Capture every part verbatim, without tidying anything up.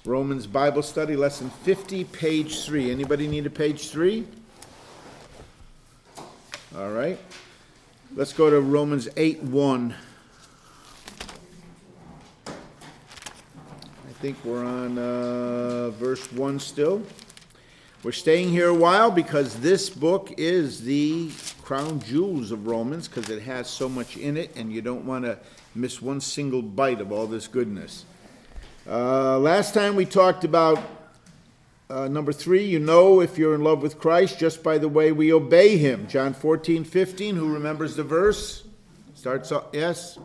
Romans Bible Study, Lesson fifty, page three. Anybody need a page three? All right. Let's go to Romans eight one. I think we're on uh, verse one still. We're staying here a while because this book is the crown jewels of Romans, because it has so much in it, and you don't want to miss one single bite of all this goodness. Uh, last time we talked about uh, number three, you know if you're in love with Christ just by the way we obey him. John fourteen fifteen, who remembers the verse? Starts off, yes?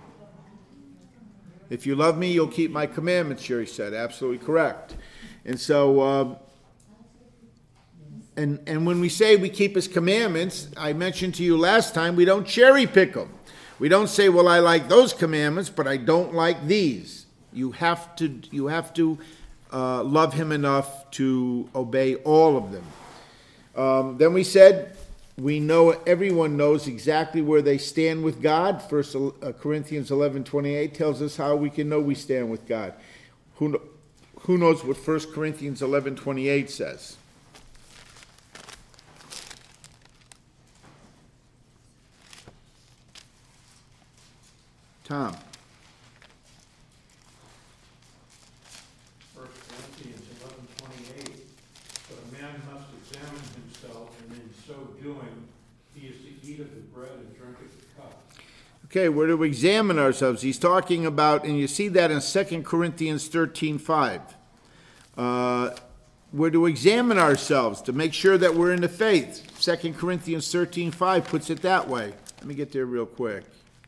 If you love me, you'll keep my commandments, Sherry said. Absolutely correct. And so, uh, and, and when we say we keep his commandments, I mentioned to you last time, we don't cherry pick them. We don't say, well, I like those commandments, but I don't like these. You have to you have to uh, love him enough to obey all of them. Um, then we said we know everyone knows exactly where they stand with God. First Corinthians eleven twenty-eight tells us how we can know we stand with God. Who who knows what First Corinthians eleven twenty-eight says? Tom. Okay, we're to examine ourselves. He's talking about, and you see that in Second Corinthians thirteen five. Uh, we're to examine ourselves to make sure that we're in the faith. Second Corinthians thirteen five puts it that way. Let me get there real quick.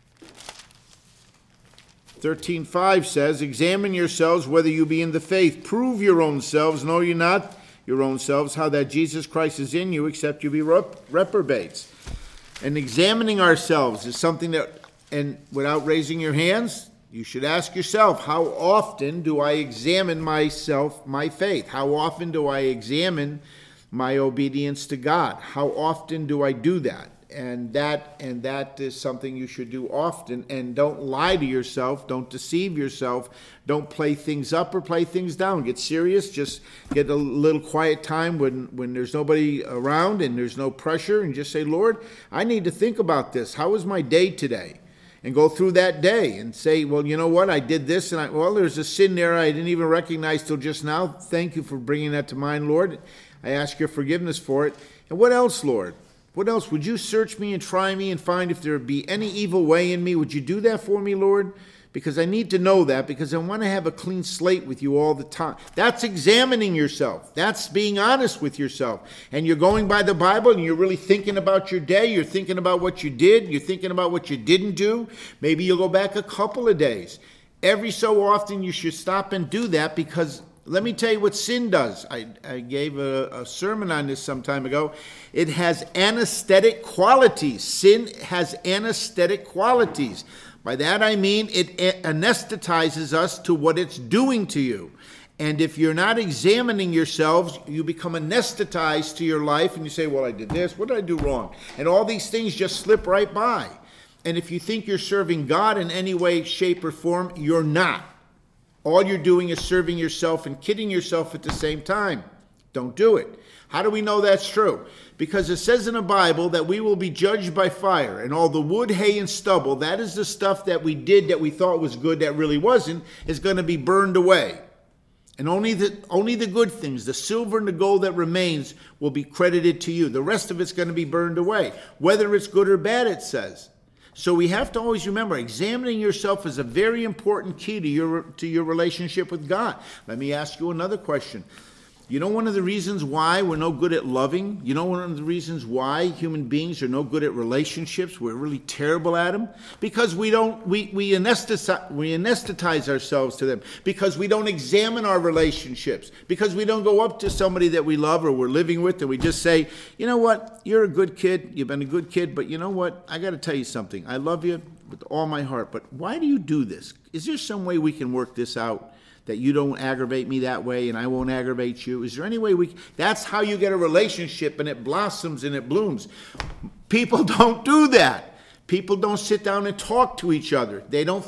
thirteen five says, examine yourselves whether you be in the faith. Prove your own selves. Know you not your own selves how that Jesus Christ is in you, except you be rep- reprobates. And examining ourselves is something that, and without raising your hands, you should ask yourself, how often do I examine myself, my faith? How often do I examine my obedience to God? How often do I do that? And that and that is something you should do often. And don't lie to yourself. Don't deceive yourself. Don't play things up or play things down. Get serious. Just get a little quiet time when, when there's nobody around and there's no pressure. And just say, Lord, I need to think about this. How was my day today? And go through that day and say, well, you know what? I did this. And I, well, there's a sin there I didn't even recognize till just now. Thank you for bringing that to mind, Lord. I ask your forgiveness for it. And what else, Lord? What else? Would you search me and try me and find if there be any evil way in me? Would you do that for me, Lord? Because I need to know that, because I want to have a clean slate with you all the time. That's examining yourself. That's being honest with yourself. And you're going by the Bible and you're really thinking about your day. You're thinking about what you did. You're thinking about what you didn't do. Maybe you'll go back a couple of days. Every so often you should stop and do that, because let me tell you what sin does. I, I gave a, a sermon on this some time ago. It has anesthetic qualities. Sin has anesthetic qualities. By that I mean it anesthetizes us to what it's doing to you. And if you're not examining yourselves, you become anesthetized to your life, and you say, well, I did this. What did I do wrong? And all these things just slip right by. And if you think you're serving God in any way, shape, or form, you're not. All you're doing is serving yourself and kidding yourself at the same time. Don't do it. How do we know that's true? Because it says in the Bible that we will be judged by fire, and all the wood, hay, and stubble, that is the stuff that we did that we thought was good that really wasn't, is going to be burned away. And only the, only the good things, the silver and the gold that remains, will be credited to you. The rest of it's going to be burned away, whether it's good or bad, it says. So we have to always remember, examining yourself is a very important key to your to your relationship with God. Let me ask you another question. You know one of the reasons why we're no good at loving? You know one of the reasons why human beings are no good at relationships? We're really terrible at them? Because we don't we we anesthetize, we anesthetize ourselves to them. Because we don't examine our relationships. Because we don't go up to somebody that we love or we're living with and we just say, you know what, you're a good kid, you've been a good kid, but you know what, I got to tell you something. I love you with all my heart, but why do you do this? Is there some way we can work this out? That you don't aggravate me that way and I won't aggravate you? Is there any way we... That's how you get a relationship, and it blossoms and it blooms. People don't do that. People don't sit down and talk to each other. They don't find...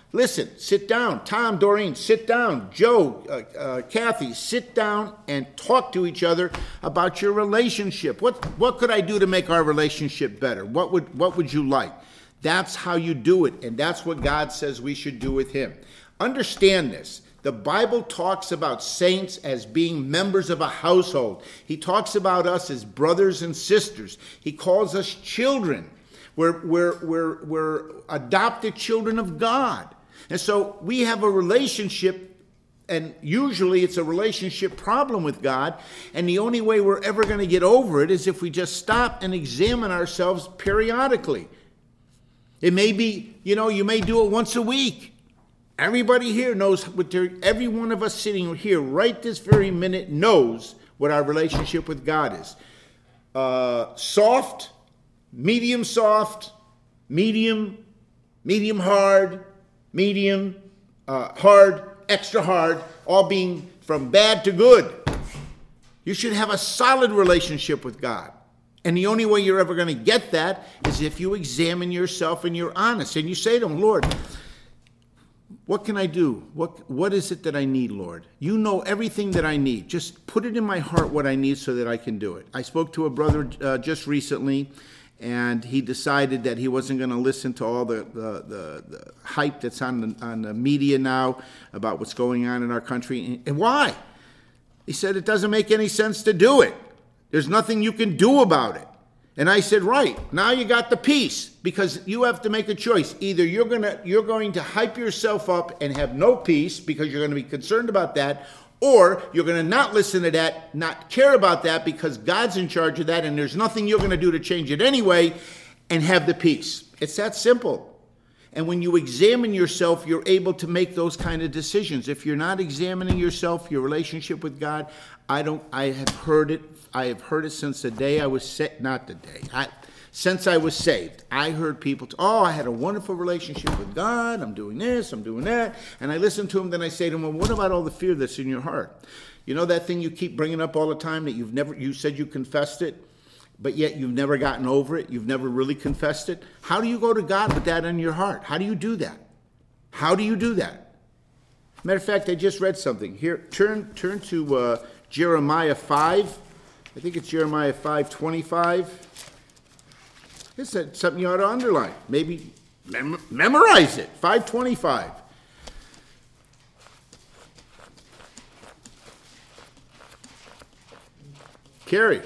Listen, sit down. Tom, Doreen, sit down. Joe, uh, uh, Kathy, sit down and talk to each other about your relationship. What what could I do to make our relationship better? What would what would you like? That's how you do it, and that's what God says we should do with him. Understand this. The Bible talks about saints as being members of a household. He talks about us as brothers and sisters. He calls us children. We're, we're, we're, we're adopted children of God. And so we have a relationship, and usually it's a relationship problem with God, and the only way we're ever going to get over it is if we just stop and examine ourselves periodically. It may be, you know, you may do it once a week. Everybody here knows, what every one of us sitting here right this very minute knows what our relationship with God is. Uh, soft, medium soft, medium, medium hard, medium, uh, hard, extra hard, all being from bad to good. You should have a solid relationship with God. And the only way you're ever going to get that is if you examine yourself and you're honest. And you say to him, Lord, what can I do? What What is it that I need, Lord? You know everything that I need. Just put it in my heart what I need so that I can do it. I spoke to a brother uh, just recently, and he decided that he wasn't going to listen to all the, the, the, the hype that's on the, on the media now about what's going on in our country. And why? He said, it doesn't make any sense to do it. There's nothing you can do about it. And I said, right, now you got the peace, because you have to make a choice. Either you're gonna you're going to hype yourself up and have no peace because you're going to be concerned about that, or you're going to not listen to that, not care about that because God's in charge of that and there's nothing you're going to do to change it anyway, and have the peace. It's that simple. And when you examine yourself, you're able to make those kind of decisions. If you're not examining yourself, your relationship with God, I don't. I have heard it. I have heard it since the day I was saved. Not the day. I, since I was saved, I heard people. T- oh, I had a wonderful relationship with God. I'm doing this. I'm doing that. And I listen to them. Then I say to them, "Well, what about all the fear that's in your heart? You know that thing you keep bringing up all the time that you've never. You said you confessed it, but yet you've never gotten over it. You've never really confessed it. How do you go to God with that in your heart? How do you do that? How do you do that? Matter of fact, I just read something here. Turn turn to uh, Jeremiah five. I think it's Jeremiah five twenty-five. It's something you ought to underline. Maybe mem- memorize it. five twenty-five. Carrie.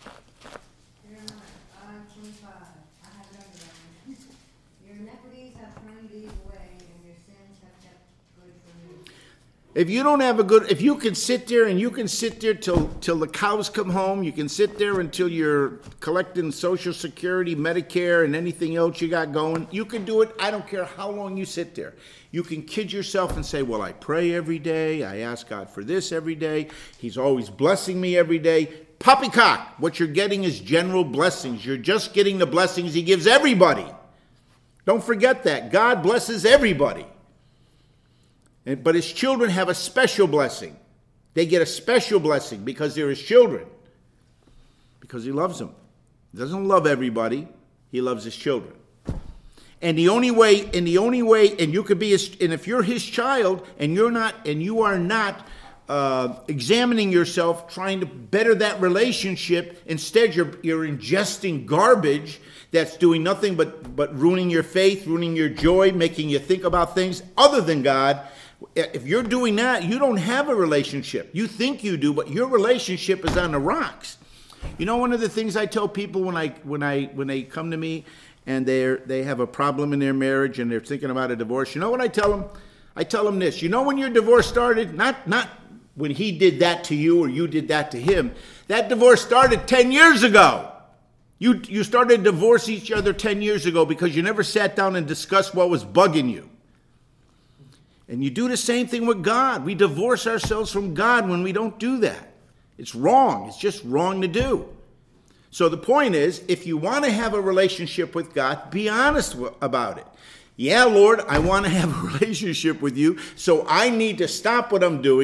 If you don't have a good, if you can sit there and you can sit there till till the cows come home, you can sit there until you're collecting Social Security, Medicare, and anything else you got going, you can do it. I don't care how long you sit there. You can kid yourself and say, well, I pray every day. I ask God for this every day. He's always blessing me every day. Poppycock. What you're getting is general blessings. You're just getting the blessings he gives everybody. Don't forget that. God blesses everybody. And, but his children have a special blessing. They get a special blessing because they're his children. Because he loves them. He doesn't love everybody. He loves his children. And the only way, and the only way, and you could be his, and if you're his child and you're not, and you are not uh, examining yourself, trying to better that relationship, instead you're you're ingesting garbage that's doing nothing but but ruining your faith, ruining your joy, making you think about things other than God. If you're doing that, you don't have a relationship. You think you do, but your relationship is on the rocks. You know, one of the things I tell people when I when I when they come to me and they they have a problem in their marriage and they're thinking about a divorce, you know what I tell them? I tell them this. You know when your divorce started? Not not when he did that to you or you did that to him. That divorce started ten years ago. You you started to divorce each other ten years ago because you never sat down and discussed what was bugging you. And you do the same thing with God. We divorce ourselves from God when we don't do that. It's wrong. It's just wrong to do. So the point is, if you want to have a relationship with God, be honest about it. Yeah, Lord, I want to have a relationship with you, so I need to stop what I'm doing,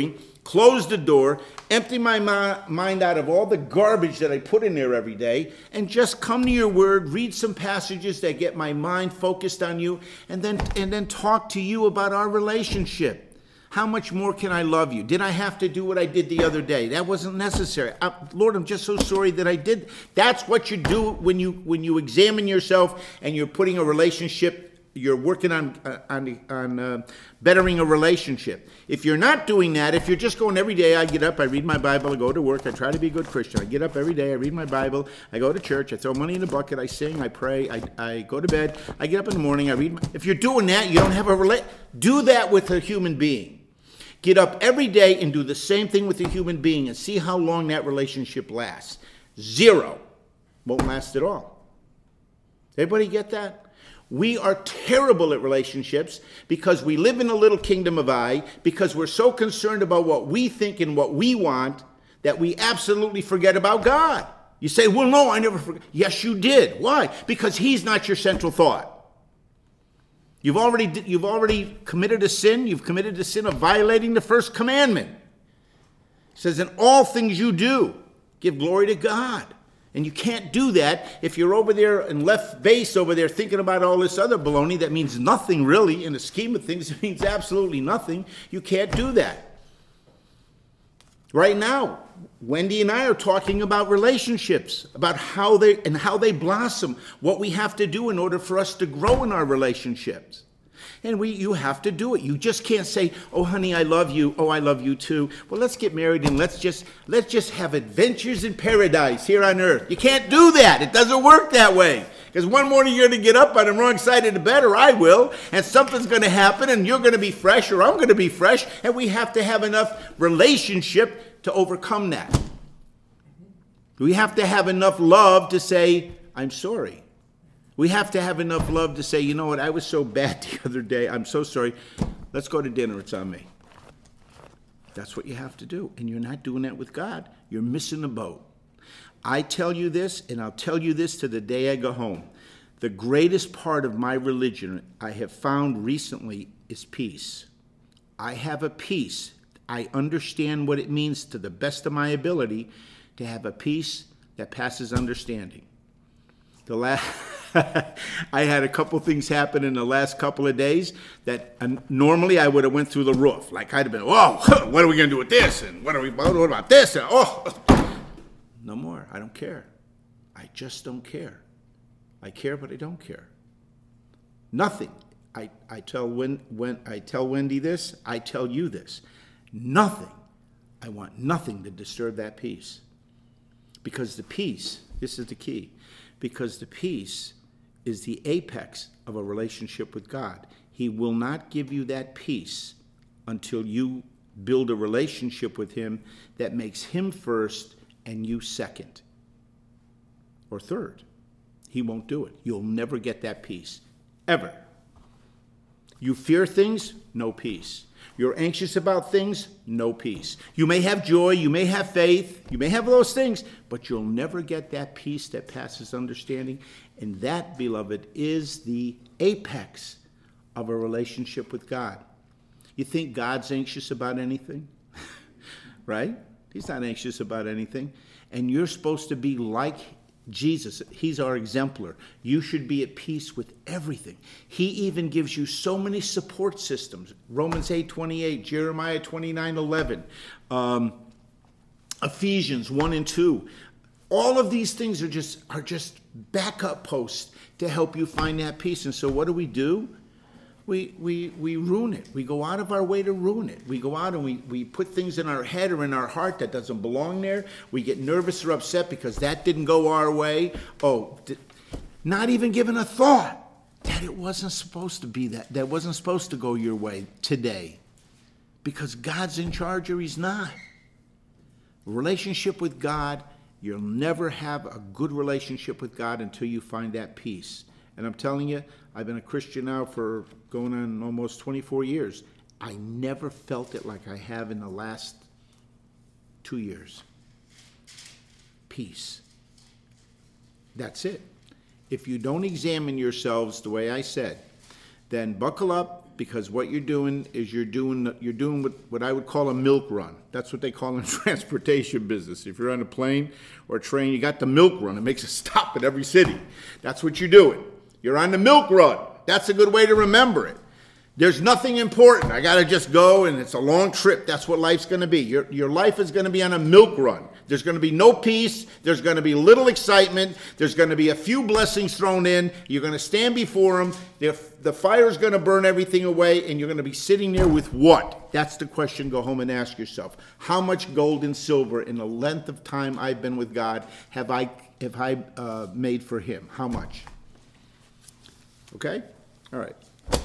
close the door, empty my mi- mind out of all the garbage that I put in there every day, and just come to your word, read some passages that get my mind focused on you, and then and then talk to you about our relationship. How much more can I love you? Did I have to do what I did the other day? That wasn't necessary. I, Lord, I'm just so sorry that I did. That's what you do when you when you examine yourself and you're putting a relationship. You're working on uh, on on uh, bettering a relationship. If you're not doing that, if you're just going every day, I get up, I read my Bible, I go to work, I try to be a good Christian. I get up every day, I read my Bible, I go to church, I throw money in the bucket, I sing, I pray, I, I go to bed, I get up in the morning, I read. My, if you're doing that, you don't have a rela- do that with a human being. Get up every day and do the same thing with a human being and see how long that relationship lasts. Zero. Won't last at all. Everybody get that? We are terrible at relationships because we live in a little kingdom of I, because we're so concerned about what we think and what we want that we absolutely forget about God. You say, well, no, I never forgot. Yes, you did. Why? Because he's not your central thought. You've already, you've already committed a sin. You've committed the sin of violating the first commandment. It says, in all things you do, give glory to God. And you can't do that if you're over there in left base over there thinking about all this other baloney that means nothing really. In the scheme of things, it means absolutely nothing. You can't do that. Right now, Wendy and I are talking about relationships, about how they and how they blossom, what we have to do in order for us to grow in our relationships. And we, you have to do it. You just can't say, oh, honey, I love you. Oh, I love you too. Well, let's get married and let's just let's just have adventures in paradise here on earth. You can't do that. It doesn't work that way. Because one morning you're going to get up on the wrong side of the bed, or I will, and something's going to happen, and you're going to be fresh, or I'm going to be fresh, and we have to have enough relationship to overcome that. We have to have enough love to say, I'm sorry. We have to have enough love to say, you know what, I was so bad the other day. I'm so sorry. Let's go to dinner. It's on me. That's what you have to do. And you're not doing that with God. You're missing the boat. I tell you this, and I'll tell you this to the day I go home. The greatest part of my religion I have found recently is peace. I have a peace. I understand what it means to the best of my ability to have a peace that passes understanding. The last... I had a couple things happen in the last couple of days that uh, normally I would have went through the roof. Like I'd have been, whoa, what are we going to do with this? And what are we, what about this? And, oh, no more. I don't care. I just don't care. I care, but I don't care. Nothing. I, I tell when, when I tell Wendy this, I tell you this. Nothing. I want nothing to disturb that peace. Because the peace, this is the key, because the peace is the apex of a relationship with God. He will not give you that peace until you build a relationship with him that makes him first and you second or third. He won't do it. You'll never get that peace, ever. You fear things, no peace. You're anxious about things, no peace. You may have joy, you may have faith, you may have those things, but you'll never get that peace that passes understanding. And that, beloved, is the apex of a relationship with God. You think God's anxious about anything? Right? He's not anxious about anything. And you're supposed to be like Jesus. He's our exemplar. You should be at peace with everything. He even gives you so many support systems. Romans eight twenty-eight, Jeremiah twenty-nine eleven, um, Ephesians one and two. All of these things are just are just backup posts to help you find that peace. And so what do we do? We we we ruin it. We go out of our way to ruin it. We go out and we, we put things in our head or in our heart that doesn't belong there. We get nervous or upset because that didn't go our way. Oh, not even given a thought that it wasn't supposed to be that. That wasn't supposed to go your way today. Because God's in charge or he's not. Relationship with God, you'll never have a good relationship with God until you find that peace. And I'm telling you, I've been a Christian now for going on almost twenty-four years. I never felt it like I have in the last two years. Peace. That's it. If you don't examine yourselves the way I said, then buckle up, because what you're doing is you're doing you're doing what, what I would call a milk run. That's what they call in transportation business. If you're on a plane or a train, you got the milk run. It makes a stop at every city. That's what you're doing. You're on the milk run. That's a good way to remember it. There's nothing important. I got to just go, and it's a long trip. That's what life's going to be. Your, your life is going to be on a milk run. There's going to be no peace. There's going to be little excitement. There's going to be a few blessings thrown in. You're going to stand before him. The, the fire's going to burn everything away, and you're going to be sitting there with what? That's the question. Go home and ask yourself. How much gold and silver in the length of time I've been with God have I, have I uh, made for him? How much? Okay? All right.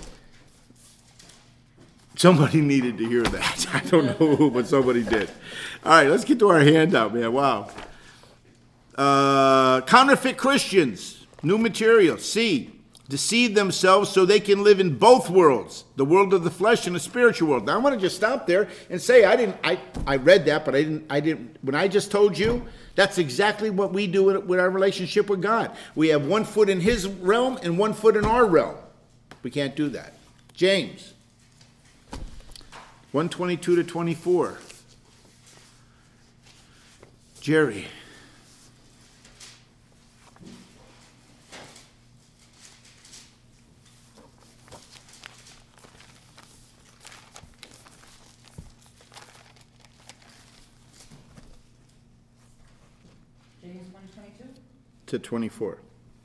Somebody needed to hear that. I don't know who, but somebody did. All right, let's get to our handout, man. Wow. Uh, counterfeit Christians, new material. C, deceive themselves so they can live in both worlds, the world of the flesh and the spiritual world. Now, I want to just stop there and say I didn't. I, I read that, but I didn't. I didn't. When I just told you, that's exactly what we do with our relationship with God. We have one foot in his realm and one foot in our realm. We can't do that. James one twenty-two to twenty-four. Jerry. James one twenty-two. To twenty-four.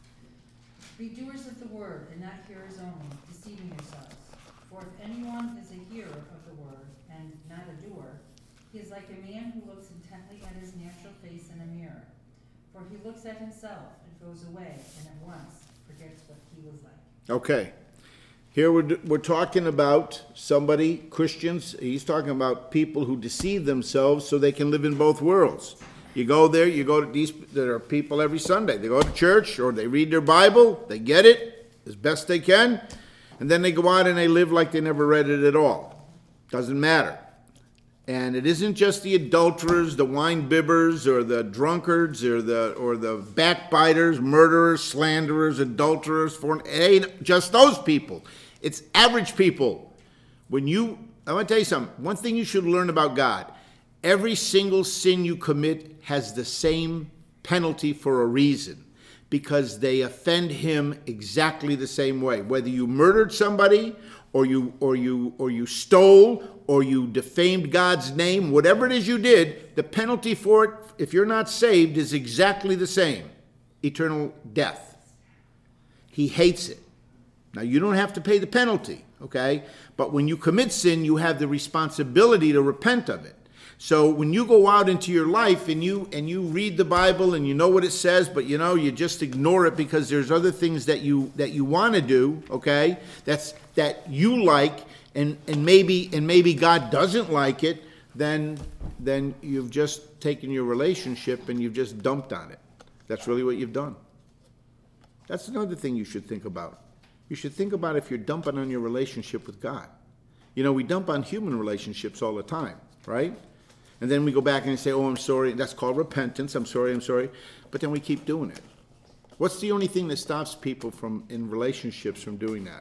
Be doers of the word, and not hearers only, deceiving yourselves. For if anyone is a hearer of the word, and not a doer, he is like a man who looks intently at his natural face in a mirror. For he looks at himself and goes away, and at once forgets what he was like. Okay. Here we're, we're talking about somebody, Christians, he's talking about people who deceive themselves so they can live in both worlds. You go there, you go to these, there are people every Sunday. They go to church or they read their Bible, they get it as best they can, and then they go out and they live like they never read it at all. Doesn't matter. And it isn't just the adulterers, the wine bibbers, or the drunkards, or the or the backbiters, murderers, slanderers, adulterers. For it ain't just those people. It's average people. When you, I want to tell you something. One thing you should learn about God: every single sin you commit has the same penalty for a reason, because they offend Him exactly the same way. Whether you murdered somebody, or you or you or you stole, or you defamed God's name, whatever it is you did, the penalty for it, if you're not saved, is exactly the same: eternal death. He hates it. Now, you don't have to pay the penalty, okay? But when you commit sin, you have the responsibility to repent of it. So when you go out into your life and you and you read the Bible and you know what it says, but you know you just ignore it because there's other things that you that you want to do, okay? That's that you like, and and maybe and maybe God doesn't like it, then then you've just taken your relationship and you've just dumped on it. That's really what you've done. That's another thing you should think about. You should think about if you're dumping on your relationship with God. You know, we dump on human relationships all the time, right? And then we go back and say, oh, I'm sorry. That's called repentance. I'm sorry, I'm sorry. But then we keep doing it. What's the only thing that stops people from in relationships from doing that?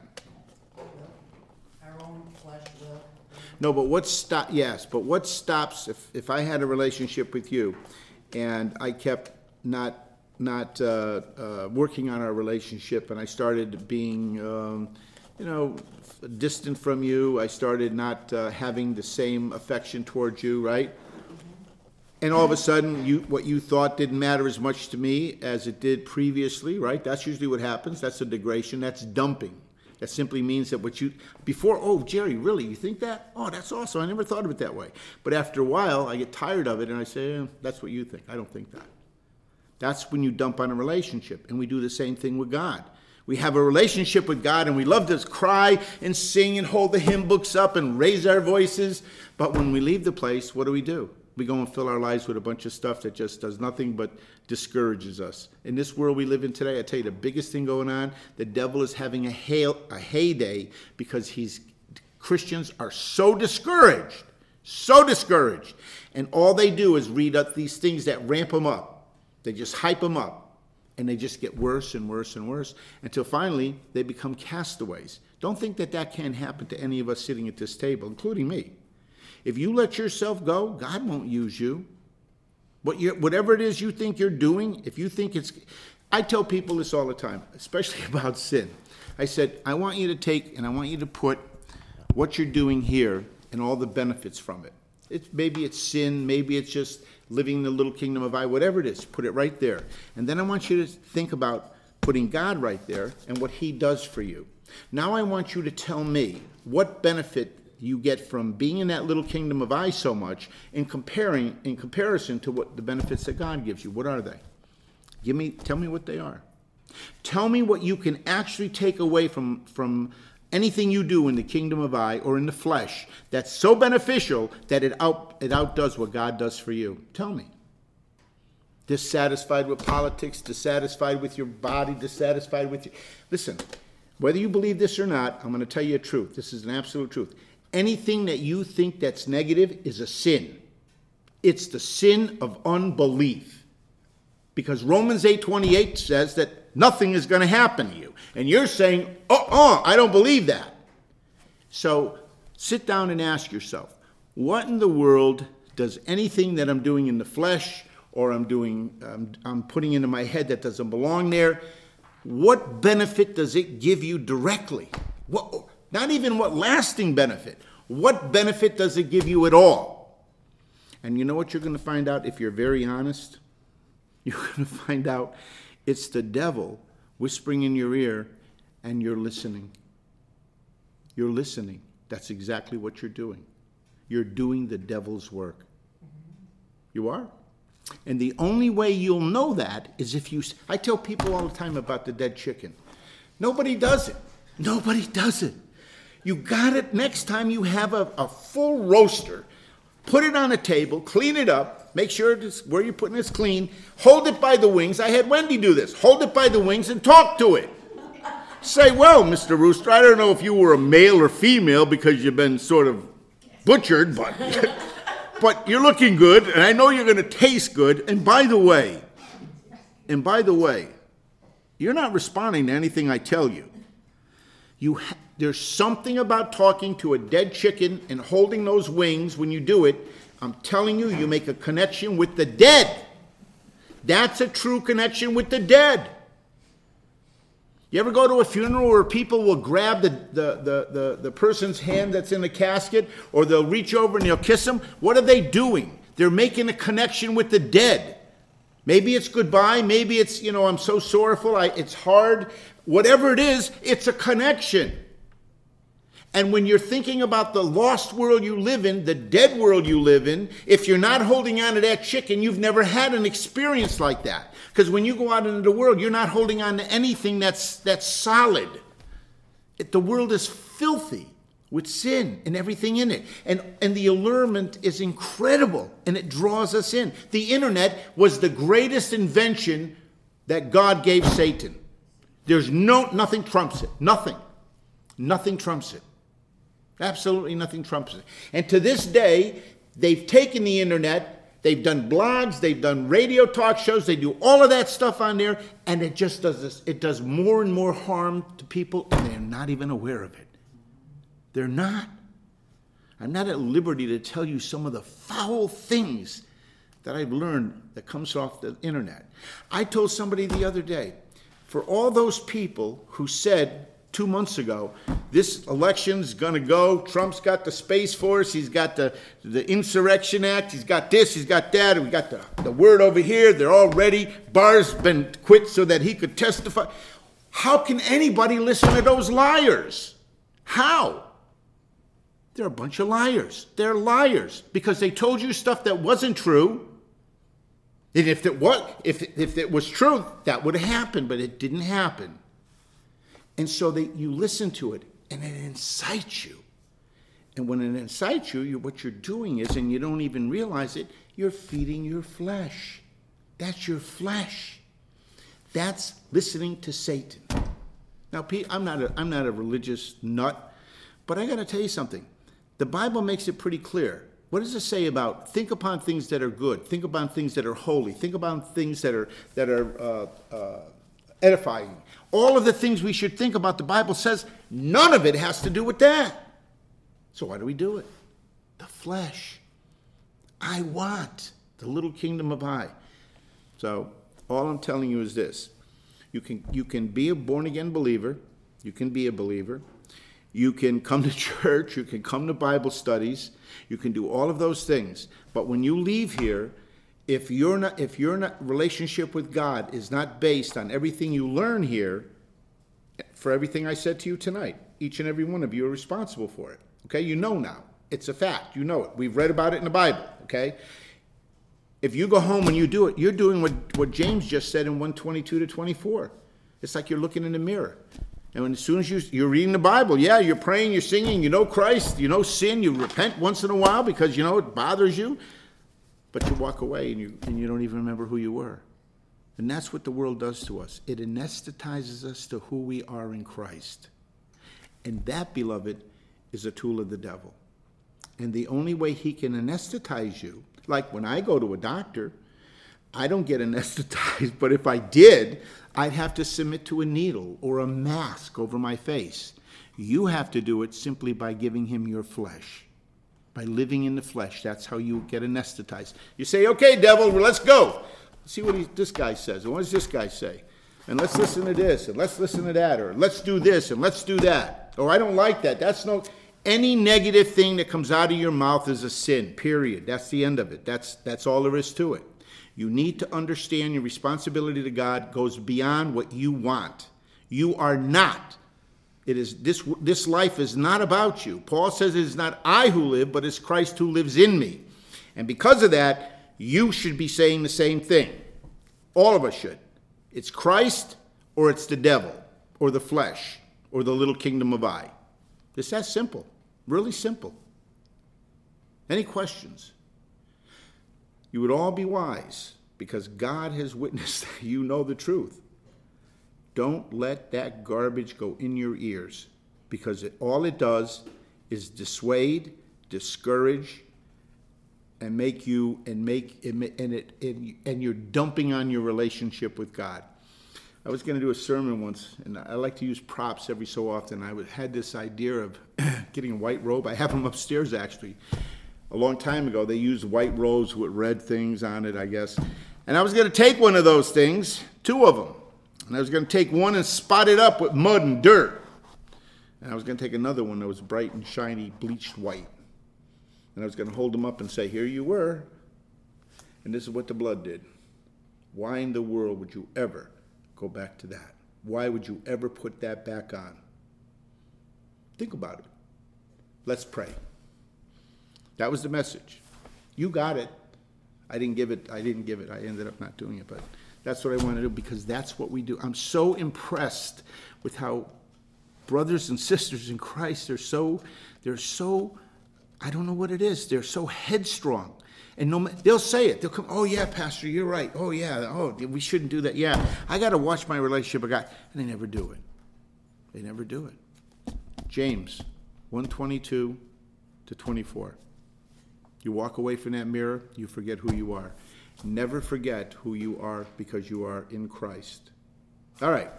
Our own flesh will. No, but what stop? Yes, but what stops if, if I had a relationship with you, and I kept not not uh, uh, working on our relationship, and I started being, um, you know, distant from you. I started not uh, having the same affection towards you, right? And all of a sudden, you what you thought didn't matter as much to me as it did previously, right? That's usually what happens. That's a degradation. That's dumping. That simply means that what you, before, oh, Jerry, really, you think that? Oh, that's awesome. I never thought of it that way. But after a while, I get tired of it, and I say, eh, that's what you think. I don't think that. That's when you dump on a relationship. And we do the same thing with God. We have a relationship with God, and we love to cry and sing and hold the hymn books up and raise our voices. But when we leave the place, what do we do? We go and fill our lives with a bunch of stuff that just does nothing but discourages us. In this world we live in today, I tell you, the biggest thing going on, the devil is having a, hail, a heyday because he's Christians are so discouraged, so discouraged. And all they do is read up these things that ramp them up. They just hype them up. And they just get worse and worse and worse until finally they become castaways. Don't think that that can't happen to any of us sitting at this table, including me. If you let yourself go, God won't use you. What you whatever it is you think you're doing, if you think it's... I tell people this all the time, especially about sin. I said, I want you to take and I want you to put what you're doing here and all the benefits from it. It's, maybe it's sin, maybe it's just living in the little kingdom of I, whatever it is, put it right there. And then I want you to think about putting God right there and what he does for you. Now I want you to tell me what benefit you get from being in that little kingdom of I so much in comparing in comparison to what the benefits that God gives you. What are they? Give me, tell me what they are. Tell me what you can actually take away from, from anything you do in the kingdom of I or in the flesh that's so beneficial that it out it outdoes what God does for you. Tell me. Dissatisfied with politics, dissatisfied with your body, dissatisfied with you. Listen, whether you believe this or not, I'm going to tell you a truth. This is an absolute truth. Anything that you think that's negative is a sin. It's the sin of unbelief. Because Romans eight twenty-eight says that nothing is going to happen to you. And you're saying, oh, oh, I don't believe that. So sit down and ask yourself, what in the world does anything that I'm doing in the flesh or I'm doing, um, I'm putting into my head that doesn't belong there, what benefit does it give you directly? What, not even what lasting benefit. What benefit does it give you at all? And you know what you're going to find out if you're very honest? You're going to find out it's the devil whispering in your ear and you're listening. You're listening. That's exactly what you're doing. You're doing the devil's work. You are. And the only way you'll know that is if you... I tell people all the time about the dead chicken. Nobody does it. Nobody does it. You got it next time you have a, a full roaster. Put it on a table, clean it up, make sure it's, where you're putting it's clean, hold it by the wings. I had Wendy do this. Hold it by the wings and talk to it. Say, well, Mister Rooster, I don't know if you were a male or female because you've been sort of butchered, but, but you're looking good, and I know you're going to taste good. And by the way, and by the way, you're not responding to anything I tell you. You ha- There's something about talking to a dead chicken and holding those wings when you do it. I'm telling you, you make a connection with the dead. That's a true connection with the dead. You ever go to a funeral where people will grab the, the, the, the, the person's hand that's in the casket, or they'll reach over and they'll kiss them? What are they doing? They're making a connection with the dead. Maybe it's goodbye. Maybe it's, you know, I'm so sorrowful. I, it's hard. Whatever it is, it's a connection. And when you're thinking about the lost world you live in, the dead world you live in, if you're not holding on to that chicken, you've never had an experience like that. Because when you go out into the world, you're not holding on to anything that's that's solid. It, the world is filthy with sin and everything in it. And, and the allurement is incredible, and it draws us in. The internet was the greatest invention that God gave Satan. There's no, nothing trumps it. Nothing. Nothing trumps it. Absolutely nothing trumps it. And to this day, they've taken the internet, they've done blogs, they've done radio talk shows, they do all of that stuff on there, and it just does this. It does more and more harm to people, and they're not even aware of it. They're not. I'm not at liberty to tell you some of the foul things that I've learned that comes off the internet. I told somebody the other day, for all those people who said two months ago, this election's going to go, Trump's got the Space Force, he's got the, the Insurrection Act, he's got this, he's got that, and we got the, the word over here, they're all ready, Barr's been quit so that he could testify. How can anybody listen to those liars? How? They're a bunch of liars. They're liars because they told you stuff that wasn't true. And if it was, if, if it was true, that would have happened, but it didn't happen. And so they, you listen to it, and it incites you. And when it incites you, you, what you're doing is, and you don't even realize it, you're feeding your flesh. That's your flesh. That's listening to Satan. Now, Pete, I'm not a, I'm not a religious nut, but I got to tell you something. The Bible makes it pretty clear. What does it say about think upon things that are good, think upon things that are holy, think upon things that are that are uh, uh, edifying. All of the things we should think about, the Bible says none of it has to do with that. So why do we do it? The flesh. I want the little kingdom of I. So all I'm telling you is this. You can, you can be a born-again believer. You can be a believer. You can come to church. You can come to Bible studies. You can do all of those things. But when you leave here, if you're not, if your not, relationship with God is not based on everything you learn here, for everything I said to you tonight, each and every one of you are responsible for it. Okay? You know now. It's a fact. You know it. We've read about it in the Bible. Okay? If you go home and you do it, you're doing what, what James just said in one twenty-two to twenty-four. It's like you're looking in the mirror. And when, as soon as you, you're reading the Bible, yeah, you're praying, you're singing, you know Christ, you know sin, you repent once in a while because, you know, it bothers you. But you walk away and you, and you don't even remember who you were. And that's what the world does to us. It anesthetizes us to who we are in Christ. And that, beloved, is a tool of the devil. And the only way he can anesthetize you, like when I go to a doctor, I don't get anesthetized, but if I did, I'd have to submit to a needle or a mask over my face. You have to do it simply by giving him your flesh. By living in the flesh, that's how you get anesthetized. You say, okay, devil, well, let's go. See what he, this guy says, and what does this guy say? And let's listen to this, and let's listen to that, or let's do this, and let's do that. Or I don't like that. That's no, any negative thing that comes out of your mouth is a sin, period. That's the end of it. That's, that's all there is to it. You need to understand your responsibility to God goes beyond what you want. You are not. It is this, this life is not about you. Paul says it is not I who live, but it's Christ who lives in me. And because of that, you should be saying the same thing. All of us should. It's Christ or it's the devil or the flesh or the little kingdom of I. It's that simple. Really simple. Any questions? You would all be wise because God has witnessed that you know the truth. Don't let that garbage go in your ears because it, all it does is dissuade, discourage, and make you and make and it and, and you're dumping on your relationship with God. I was going to do a sermon once, and I like to use props every so often. I had this idea of getting a white robe. I have them upstairs actually. A long time ago, they used white robes with red things on it, I guess. And I was going to take one of those things, two of them. And I was going to take one and spot it up with mud and dirt. And I was going to take another one that was bright and shiny, bleached white. And I was going to hold them up and say, here you were. And this is what the blood did. Why in the world would you ever go back to that? Why would you ever put that back on? Think about it. Let's pray. That was the message. You got it. I didn't give it. I didn't give it. I ended up not doing it, but that's what I want to do because that's what we do. I'm so impressed with how brothers and sisters in Christ are so, they're so, I don't know what it is. They're so headstrong. And no, they'll say it. They'll come, oh, yeah, Pastor, you're right. Oh, yeah. Oh, we shouldn't do that. Yeah, I got to watch my relationship with God. And they never do it. They never do it. James one twenty-two to twenty-four. You walk away from that mirror, you forget who you are. Never forget who you are because you are in Christ. All right.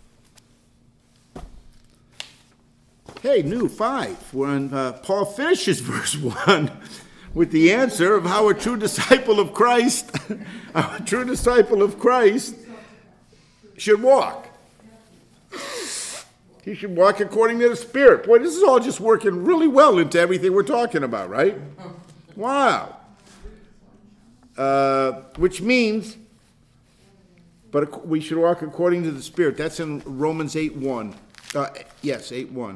Hey, new five. When uh, Paul finishes verse one with the answer of how a true disciple of Christ, how a true disciple of Christ should walk. He should walk according to the Spirit. Boy, this is all just working really well into everything we're talking about, right? Wow. Uh, which means, but we should walk according to the Spirit. That's in Romans eight one. Uh, yes, eight one.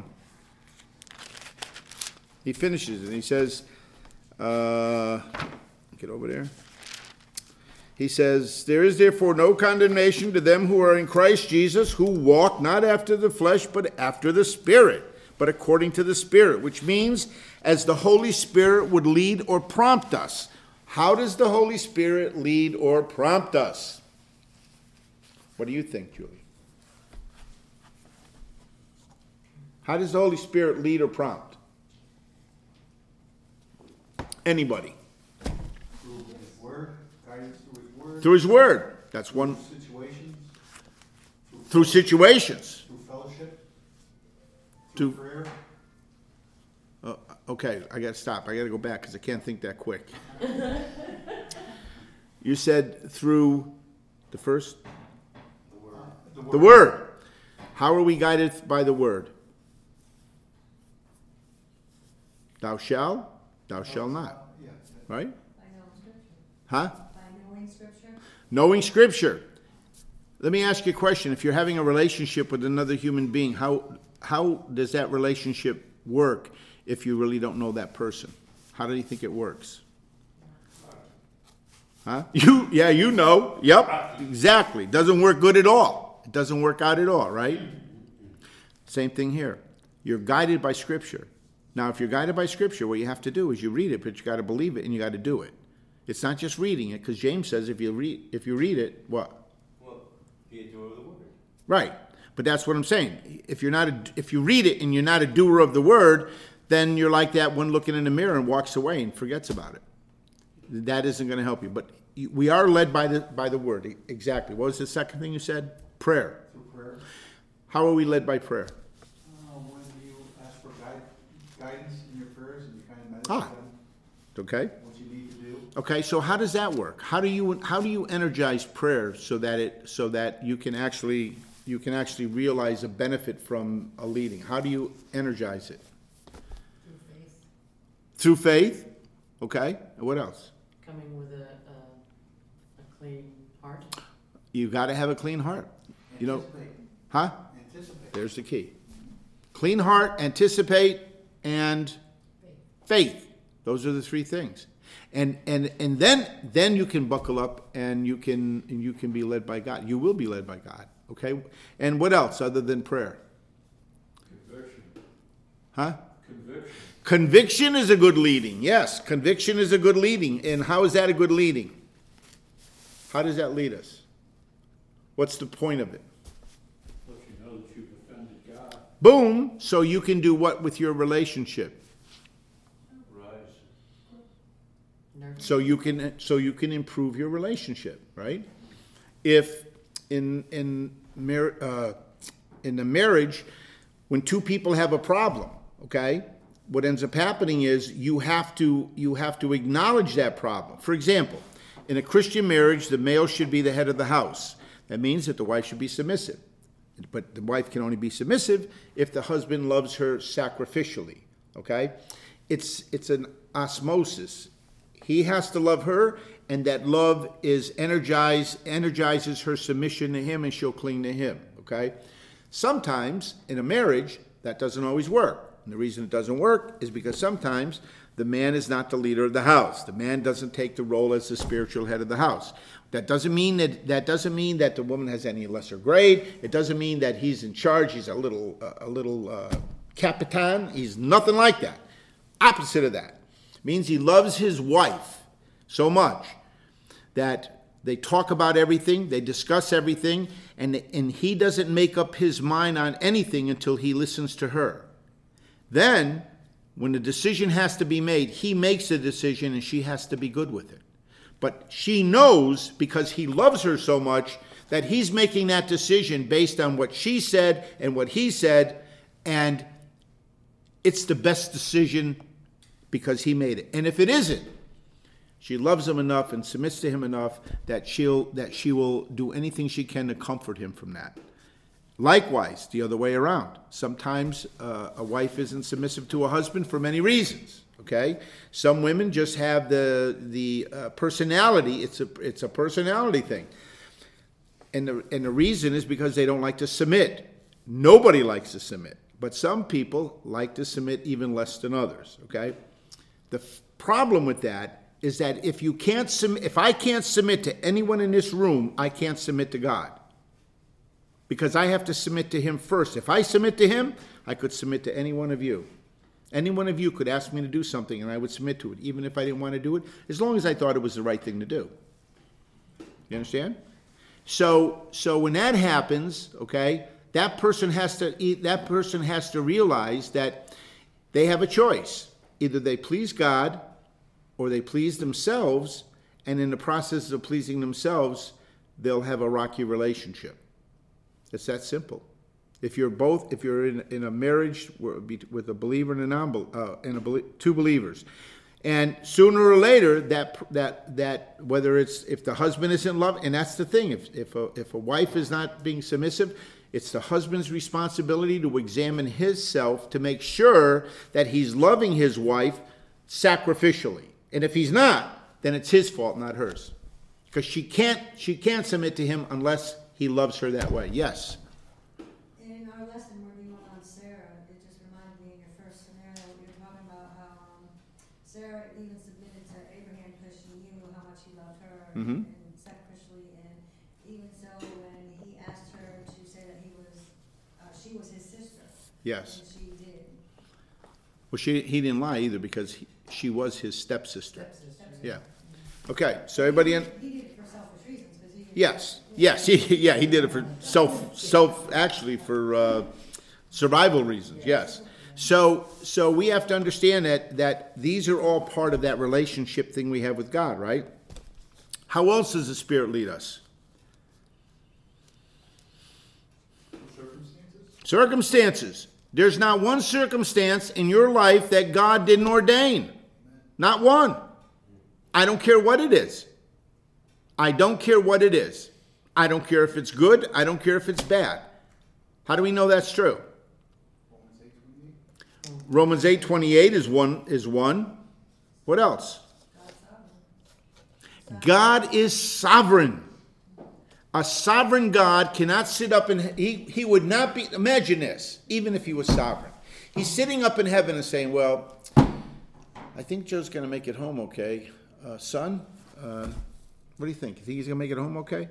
He finishes it. He says, uh, get over there. He says, there is therefore no condemnation to them who are in Christ Jesus, who walk not after the flesh, but after the Spirit, but according to the Spirit, which means as the Holy Spirit would lead or prompt us. How does the Holy Spirit lead or prompt us? What do you think, Julie? How does the Holy Spirit lead or prompt? Anybody? Through His Word, guidance through His Word. Through His Word. That's one. Situations, through through situations. Through fellowship? To- Through prayer? Uh, okay, I gotta stop. I gotta go back because I can't think that quick. You said through the first? The word. The word. The Word. How are we guided by the Word? Thou shalt, thou shalt not. Yeah. Right? By knowing scripture. Huh? By knowing scripture? Knowing Scripture. Let me ask you a question. If you're having a relationship with another human being, how how does that relationship work if you really don't know that person? How do you think it works? Huh? You, yeah, you know. Yep, exactly. Doesn't work good at all. It doesn't work out at all, right? Same thing here. You're guided by Scripture. Now, if you're guided by Scripture, what you have to do is you read it, but you got to believe it and you got to do it. It's not just reading it, because James says if you read if you read it, what? Well, be a doer of the word. Right. But that's what I'm saying. If you're not a, if you read it and you're not a doer of the word, then you're like that one looking in the mirror and walks away and forgets about it. That isn't going to help you. But we are led by the by the word. Exactly. What was the second thing you said? Prayer. Through prayer. How are we led by prayer? Uh, when you ask for guide, guidance in your prayers and you kind of meditate Ah. on Okay. what you need to do. Okay. So how does that work? How do you how do you energize prayer so that it so that you can actually you can actually realize a benefit from a leading? How do you energize it? Through faith. Through faith. Okay. And what else? Coming with a, a, a clean heart. You got to have a clean heart. You know, Anticipate. huh? Anticipate. There's the key. Clean heart, anticipate, and faith. Those are the three things. And and and then then you can buckle up and you can and you can be led by God. You will be led by God. Okay? And what else other than prayer? Conviction. Huh? Conviction. Conviction is a good leading. Yes, conviction is a good leading. And how is that a good leading? How does that lead us? What's the point of it? Let you know that you've offended God. Boom. So you can do what with your relationship? Rise. Nurture. So you can so you can improve your relationship, right? If in in mar- uh, in a marriage, when two people have a problem, okay, what ends up happening is you have to you have to acknowledge that problem. For example, in a Christian marriage, the male should be the head of the house. That means that the wife should be submissive. But the wife can only be submissive if the husband loves her sacrificially. Okay? It's it's an osmosis. He has to love her, and that love is energized, energizes her submission to him, and she'll cling to him. Okay? Sometimes in a marriage, that doesn't always work. And the reason it doesn't work is because sometimes the man is not the leader of the house. The man doesn't take the role as the spiritual head of the house. That doesn't mean that that doesn't mean that the woman has any lesser grade. It doesn't mean that he's in charge. He's a little uh, a little uh, capitan. He's nothing like that. Opposite of that. It means he loves his wife so much that they talk about everything, they discuss everything, and and he doesn't make up his mind on anything until he listens to her. Then, when the decision has to be made, he makes the decision and she has to be good with it. But she knows, because he loves her so much, that he's making that decision based on what she said and what he said, and it's the best decision because he made it. And if it isn't, she loves him enough and submits to him enough that she'll that she will do anything she can to comfort him from that. Likewise, the other way around. Sometimes uh, a wife isn't submissive to a husband for many reasons. Okay, some women just have the the uh, personality. It's a it's a personality thing, and the and the reason is because they don't like to submit. Nobody likes to submit, but some people like to submit even less than others. Okay, the f- problem with that is that if you can't submit, if I can't submit to anyone in this room, I can't submit to God. Because I have to submit to him first. If I submit to him, I could submit to any one of you. Any one of you could ask me to do something and I would submit to it, even if I didn't want to do it, as long as I thought it was the right thing to do. You understand? So so when that happens, okay, that person has to that person has to realize that they have a choice. Either they please God or they please themselves, and in the process of pleasing themselves, they'll have a rocky relationship. It's that simple. If you're both, if you're in, in a marriage with a believer and a non, uh, and a two believers, and sooner or later, that that that whether it's if the husband isn't loved, and that's the thing, if if a, if a wife is not being submissive, it's the husband's responsibility to examine his self to make sure that he's loving his wife sacrificially. And if he's not, then it's his fault, not hers, because she can't she can't submit to him unless he loves her that way. Yes. In our lesson where you went on Sarah, it just reminded me in your first scenario, you were talking about how um, Sarah even submitted to Abraham because she knew how much he loved her Mhm. and sacrificially, and even so when he asked her to say that he was, uh, she was his sister. Yes. And she did. Well, she he didn't lie either, because he, she was his stepsister. Stepsister. Yeah. Okay. So everybody in. He did it for selfish reasons because he. didn't- Yes. Yes. He, yeah. He did it for self self actually for uh, survival reasons. Yes. So so we have to understand that that these are all part of that relationship thing we have with God, right? How else does the Spirit lead us? Circumstances? Circumstances. There's not one circumstance in your life that God didn't ordain. Not one. I don't care what it is. I don't care what it is. I don't care if it's good. I don't care if it's bad. How do we know that's true? Romans eight twenty-eight is one. Is one. What else? God is sovereign. A sovereign God cannot sit up in, he, he would not be, imagine this, even if he was sovereign. He's sitting up in heaven and saying, well, I think Joe's going to make it home okay. Uh, son, uh, what do you think? You think he's going to make it home okay?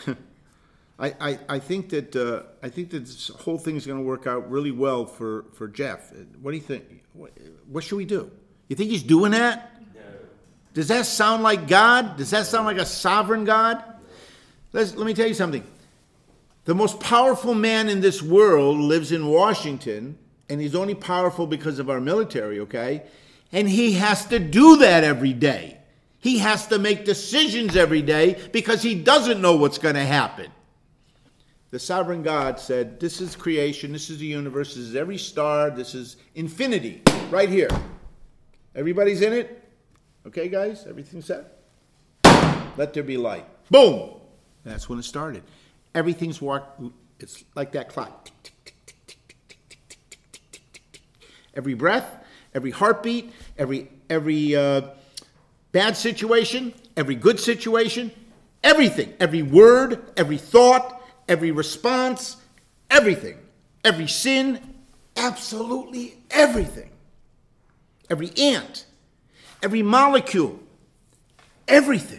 I, I, I think that uh, I think that this whole thing's going to work out really well for, for Jeff. What do you think? What, what should we do? You think he's doing that? No. Does that sound like God? Does that sound like a sovereign God? Let's, let me tell you something. The most powerful man in this world lives in Washington, and he's only powerful because of our military, okay? And he has to do that every day. He has to make decisions every day because he doesn't know what's going to happen. The sovereign God said, this is creation, this is the universe, this is every star, this is infinity, right here. Everybody's in it? Okay, guys? Everything's set? Let there be light. Boom! That's when it started. Everything's walked, it's like that clock. Tick, tick, tick, tick, tick, tick, tick, tick, tick, tick, tick, tick, tick. Every breath, every heartbeat, every every uh, bad situation, every good situation, everything, every word, every thought, every response, everything, every sin, absolutely everything. Every ant, every molecule, everything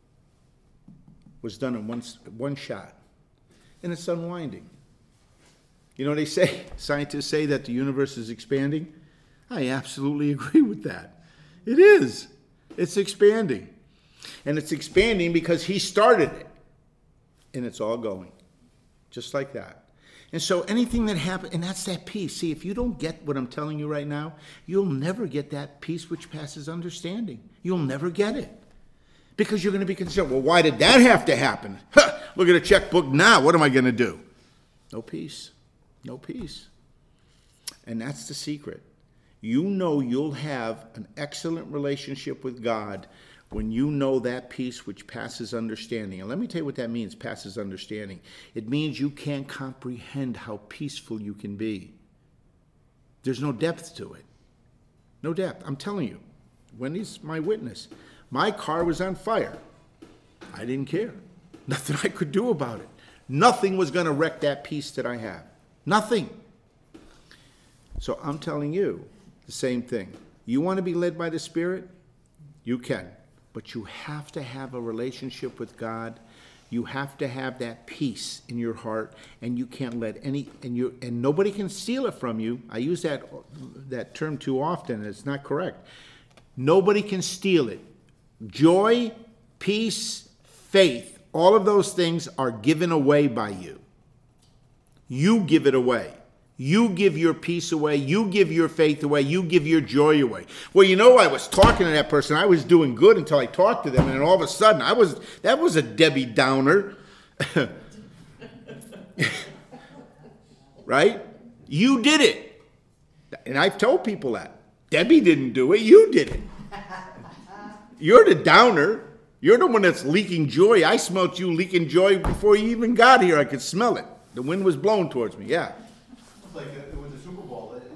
was done in one, one shot. And it's unwinding. You know, they say, scientists say that the universe is expanding. I absolutely agree with that. It is. It's expanding. And it's expanding because he started it. And it's all going. Just like that. And so anything that happens, and that's that peace. See, if you don't get what I'm telling you right now, you'll never get that peace which passes understanding. You'll never get it. Because you're going to be concerned, well, why did that have to happen? Huh, look at a checkbook now. What am I going to do? No peace. No peace. And that's the secret. You know you'll have an excellent relationship with God when you know that peace which passes understanding. And let me tell you what that means, passes understanding. It means you can't comprehend how peaceful you can be. There's no depth to it. No depth. I'm telling you. Wendy's my witness. My car was on fire. I didn't care. Nothing I could do about it. Nothing was going to wreck that peace that I have. Nothing. So I'm telling you the same thing. You want to be led by the Spirit? You can. But you have to have a relationship with God. You have to have that peace in your heart, and you can't let any and you and nobody can steal it from you. I use that that term too often, and it's not correct. Nobody can steal it. Joy, peace, faith, all of those things are given away by you. You give it away. You give your peace away. You give your faith away. You give your joy away. Well, you know, I was talking to that person. I was doing good until I talked to them. And then all of a sudden, I was that was a Debbie Downer. right? You did it. And I've told people that. Debbie didn't do it, you did it. You're the downer. You're the one that's leaking joy. I smelt you leaking joy before you even got here. I could smell it. The wind was blowing towards me, yeah. It's like uh, with the Super Bowl, it-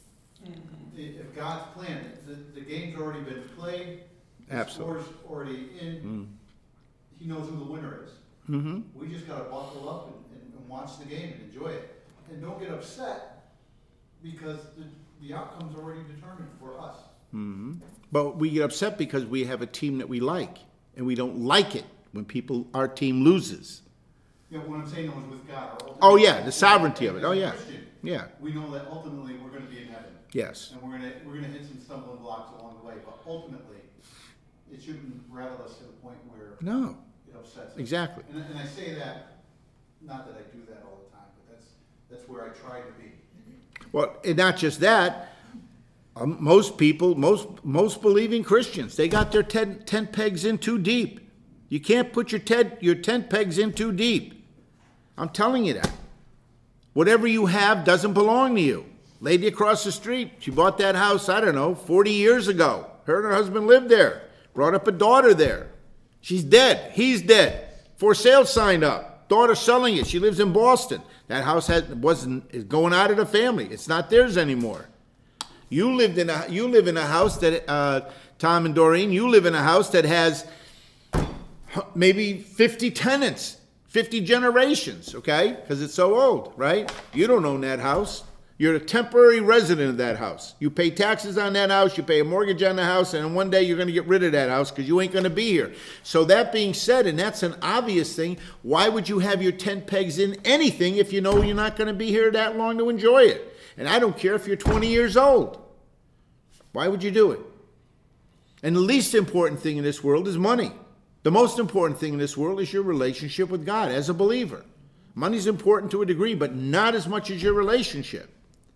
it- if God's plan, the, the game's already been played, the Absolutely. score's already in, he knows who the winner is. Mm-hmm. We just gotta buckle up and, and, and watch the game and enjoy it. And don't get upset, because the, the outcome's already determined for us. Mm-hmm. But we get upset because we have a team that we like, and we don't like it when people, our team loses. You know, what I'm saying though is with God. our Oh, ultimate- yeah, the sovereignty of it. Oh, as a yeah. Christian, Yeah, we know that ultimately we're gonna be in heaven. yes. And we're gonna, we're gonna hit some stumbling blocks along the way, but ultimately, it shouldn't rattle us to the point where No, it upsets us. exactly. And, and I say that, not that I do that all the time, but that's, that's where I try to be. Well, and not just that, um, most people, most most believing Christians, they got their ten, tent pegs in too deep. You can't put your tent, your tent pegs in too deep. I'm telling you that. Whatever you have doesn't belong to you. Lady across the street, she bought that house, I don't know, forty years ago. Her and her husband lived there. Brought up a daughter there. She's dead. He's dead. For sale signed up. Daughter selling it. She lives in Boston. That house has, wasn't is going out of the family. It's not theirs anymore. You lived in a you live in a house that uh, Tom and Doreen. You live in a house that has maybe fifty tenants, fifty generations. Okay, because it's so old, right? You don't own that house. You're a temporary resident of that house. You pay taxes on that house, you pay a mortgage on the house, and one day you're going to get rid of that house because you ain't going to be here. So that being said, and that's an obvious thing, why would you have your tent pegs in anything if you know you're not going to be here that long to enjoy it? And I don't care if you're twenty years old. Why would you do it? And the least important thing in this world is money. The most important thing in this world is your relationship with God as a believer. Money's important to a degree, but not as much as your relationship.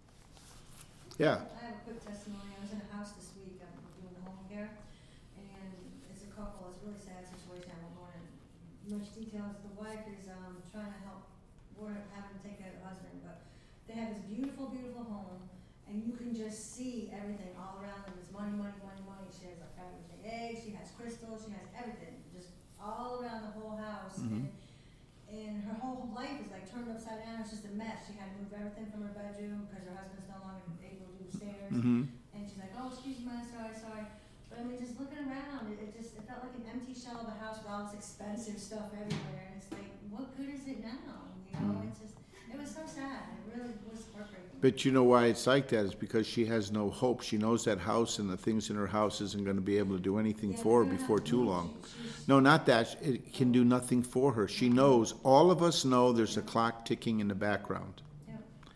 Yeah. I have a quick testimony. I was in a house this week, I'm doing home care, and it's a couple, it's a really sad situation, I won't go into much details. The wife is, um, trying to help, we're having to take care of the husband, but they have this beautiful, beautiful home, and you can just see everything all around them. It's money, money, money, money. She has like Fabergé eggs, she has crystals, she has everything, just all around the whole house. Mhm. And, and her whole life is like turned upside down. It's just a mess. She had to move everything from her bedroom because her husband's no longer able to do the stairs. Mm-hmm. And she's like, oh, excuse me, sorry, sorry. But I mean, just looking around, it, it just, it felt like an empty shell of a house with all this expensive stuff everywhere. And it's like, what good is it now? You know, Mm. it's just, it was so sad. It really was heartbreaking. But you know why it's like that is because she has no hope. She knows that house and the things in her house isn't going to be able to do anything Yeah, for her they're gonna before have to too move. long. She- she's- No, not that. It can do nothing for her. She knows, all of us know there's a clock ticking in the background. Yeah.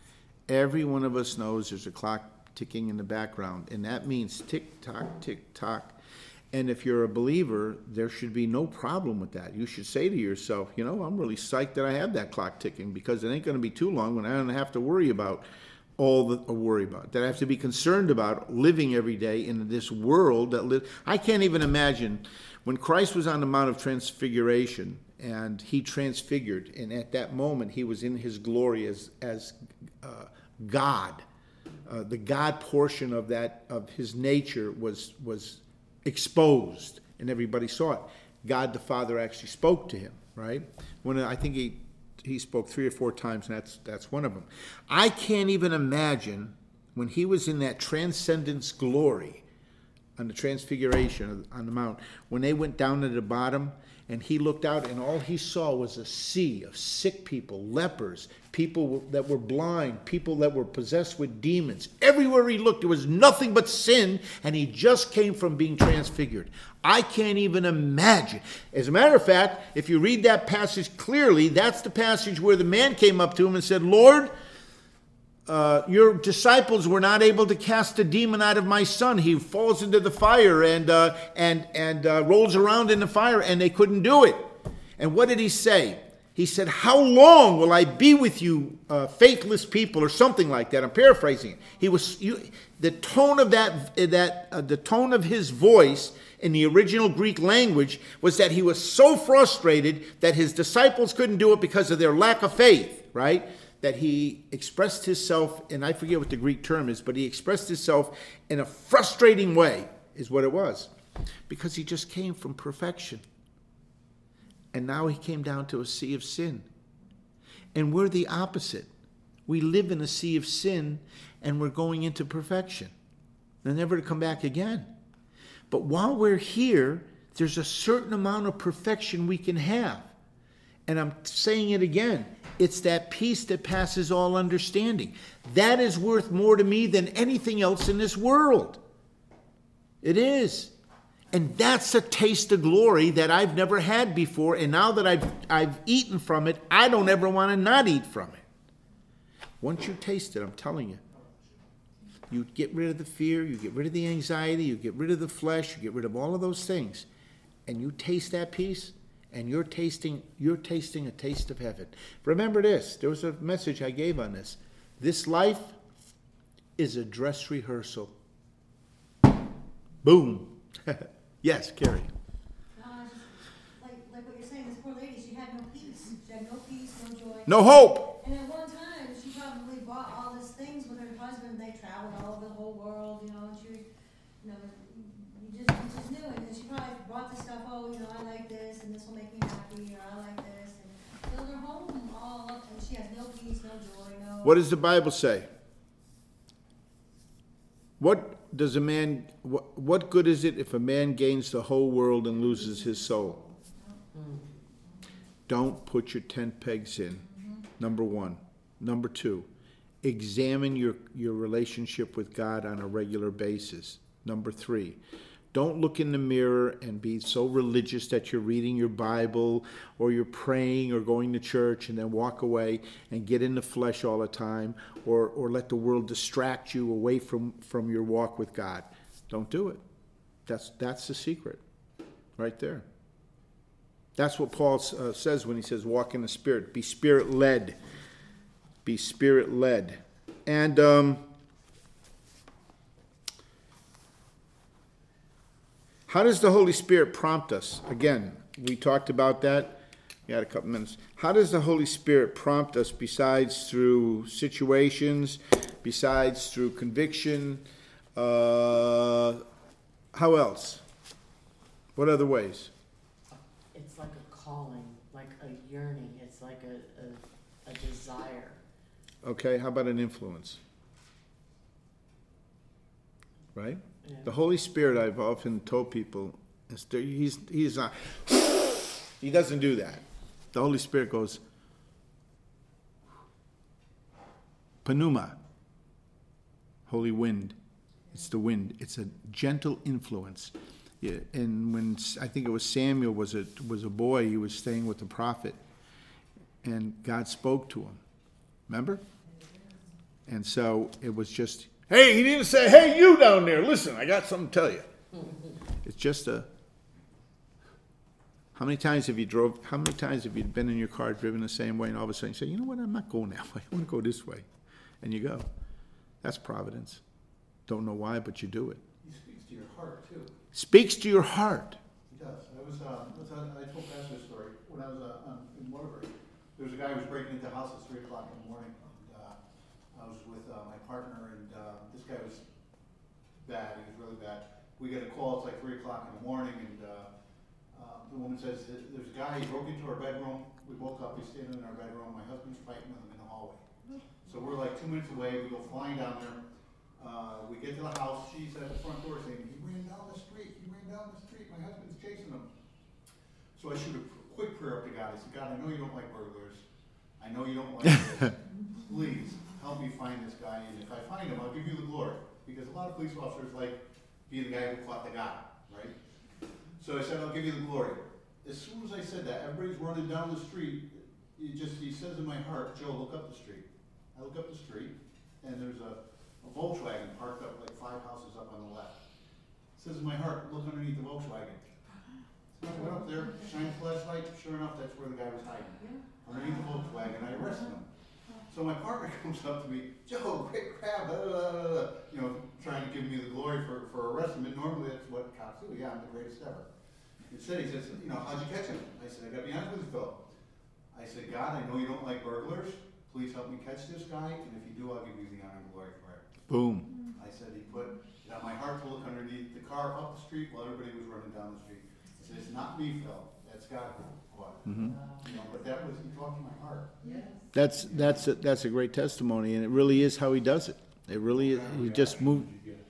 Every one of us knows there's a clock ticking in the background, and that means tick-tock, tick-tock. And if you're a believer, there should be no problem with that. You should say to yourself, you know, I'm really psyched that I have that clock ticking because it ain't going to be too long when I don't have to worry about all that I worry about, that I have to be concerned about living every day in this world that live. I can't even imagine when Christ was on the Mount of Transfiguration and he transfigured, and at that moment he was in his glory as as uh, God. Uh, the God portion of that of his nature was was exposed, and everybody saw it. God the Father actually spoke to him, right? When I think he he spoke three or four times, and that's that's one of them. I can't even imagine when he was in that transcendence glory on the transfiguration on the mount, when they went down to the bottom and he looked out and all he saw was a sea of sick people, lepers, people that were blind, people that were possessed with demons. Everywhere he looked, there was nothing but sin, and he just came from being transfigured. I can't even imagine. As a matter of fact, if you read that passage clearly, that's the passage where the man came up to him and said, Lord, Uh, your disciples were not able to cast a demon out of my son. He falls into the fire and uh, and and uh, rolls around in the fire, and they couldn't do it. And what did he say? He said, "How long will I be with you, uh, faithless people," or something like that. I'm paraphrasing it. He was you, the tone of that that uh, the tone of his voice in the original Greek language was that he was so frustrated that his disciples couldn't do it because of their lack of faith. Right. that he expressed himself, and I forget what the Greek term is, but he expressed himself in a frustrating way, is what it was. Because he just came from perfection. And now he came down to a sea of sin. And we're the opposite. We live in a sea of sin, and we're going into perfection. And never to come back again. But while we're here, there's a certain amount of perfection we can have. And I'm saying it again. It's that peace that passes all understanding. That is worth more to me than anything else in this world. It is. And that's a taste of glory that I've never had before. And now that I've, I've eaten from it, I don't ever want to not eat from it. Once you taste it, I'm telling you, you get rid of the fear, you get rid of the anxiety, you get rid of the flesh, you get rid of all of those things. And you taste that peace, and you're tasting, you're tasting a taste of heaven. Remember this, there was a message I gave on this. This life is a dress rehearsal. Boom. Yes, Carrie. No, I just, like, like what you're saying, this poor lady, she had no peace. She had no peace, no joy. No hope. And at one time, she probably bought all these things with her husband. They traveled all over the whole world, you know, and she was, you know, you just, you just knew it. And she probably bought the stuff, oh, you know, I like this, and this will make me happy, or I like this, and filled her home all up, and she has no peace, no joy, no. What does the Bible say? What does a man, what, what good is it if a man gains the whole world and loses his soul? Don't put your tent pegs in, number one. Number two, examine your, your relationship with God on a regular basis. Number three, don't look in the mirror and be so religious that you're reading your Bible or you're praying or going to church and then walk away and get in the flesh all the time, or, or let the world distract you away from, from your walk with God. Don't do it. That's, that's the secret right there. That's what Paul uh, says when he says walk in the Spirit. Be Spirit-led. Be Spirit-led. And um, how does the Holy Spirit prompt us? Again, we talked about that. We had a couple minutes. How does the Holy Spirit prompt us besides through situations, besides through conviction? Uh, how else? What other ways? It's like a calling, like a yearning. It's like a, a, a desire. Okay, how about an influence? Right? Yeah. The Holy Spirit, I've often told people, is there, he's, he's not, he doesn't do that. The Holy Spirit goes, pneuma, holy wind. It's the wind. It's a gentle influence. Yeah, and when, I think it was Samuel was a, was a boy, he was staying with the prophet, and God spoke to him. Remember? And so it was just, hey, he didn't say, hey, you down there, listen, I got something to tell you. It's just a, how many times have you drove, how many times have you been in your car driven the same way and all of a sudden you say, you know what, I'm not going that way, I want to go this way. And you go. That's providence. Don't know why, but you do it. He speaks to your heart, too. Speaks to your heart. He does. I was, uh, was on, I told Pastor a story. When I was uh, on, in Waterbury, there was a guy who was breaking into the house at three o'clock in the morning. And, uh, I was with uh, my partner, and uh, this guy was bad. He was really bad. We get a call. It's like three o'clock in the morning, and uh, uh, the woman says, there's a guy, he broke into our bedroom. We woke up, he's standing in our bedroom. My husband's fighting with him in the hallway. So we're like two minutes away. We go flying down there. Uh, we get to the house. She's at the front door saying, he ran down the street. He ran down the street. My husband's chasing him. So I shoot a quick prayer up to God. I said, God, I know you don't like burglars. I know you don't like this. Please help me find this guy. And if I find him, I'll give you the glory. Because a lot of police officers like being the guy who caught the guy, right? So I said, I'll give you the glory. As soon as I said that, everybody's running down the street. He just, he says in my heart, Joe, look up the street. I look up the street, and there's a A Volkswagen parked up like five houses up on the left. It says in my heart, look underneath the Volkswagen. So I went up there, shined the flashlight, sure enough, that's where the guy was hiding. Underneath the Volkswagen, I arrested him. So my partner comes up to me, Joe, great crap, blah, blah, blah, blah, you know, trying to give me the glory for, for arresting him. And normally that's what cops do. Yeah, I'm the greatest ever. Instead he says, you know, how'd you catch him? I said, I gotta be honest with you, Phil. I said, God, I know you don't like burglars. please help me catch this guy, and if you do, I'll give you the honor and glory for it. Boom. I said he put it on my heart to look underneath the car up the street while everybody was running down the street. He says, not me, Phil, that's God. What? Mhm. You know, but that was, he talked to my heart. Yes. That's, that's, a- that's a great testimony, and it really is how he does it. It really is, he just moved,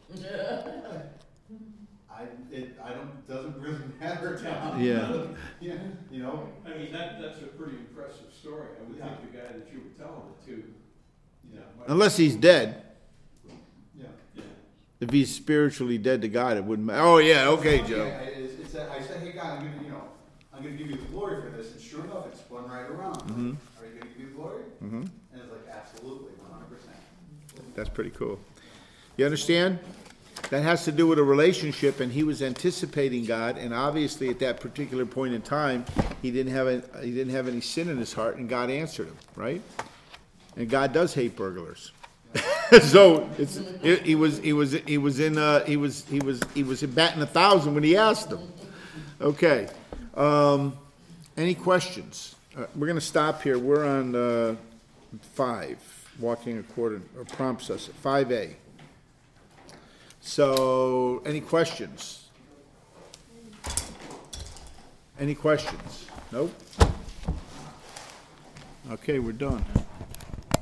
I, it, I don't, doesn't really matter, Tom. Yeah. Yeah, you know, I mean, that, that's a pretty impressive story. I would Yeah. think the guy that you were telling it to, you know. might- unless he's dead. yeah. Yeah. If he's spiritually dead to God, it wouldn't matter. Oh, yeah, okay, I- Joe. I- It's, it's, that- I said, hey, God, I'm gonna, you know, I'm gonna give you the glory for this, and sure enough, it spun right around. Mhm. Are you gonna give me the glory? Mhm. And it's like, absolutely, one hundred percent. That's pretty cool. You understand? That has to do with a relationship, and he was anticipating God, and obviously at that particular point in time, he didn't have a, he didn't have any sin in his heart, and God answered him, right? And God does hate burglars. So it's it, he was he was he was in uh, he was he was he was batting a thousand when he asked him. Okay. Um, any questions? Uh, we're going to stop here. We're on uh, five, walking according, or prompts us, five A. So, any questions? Any questions? Nope? Okay, we're done.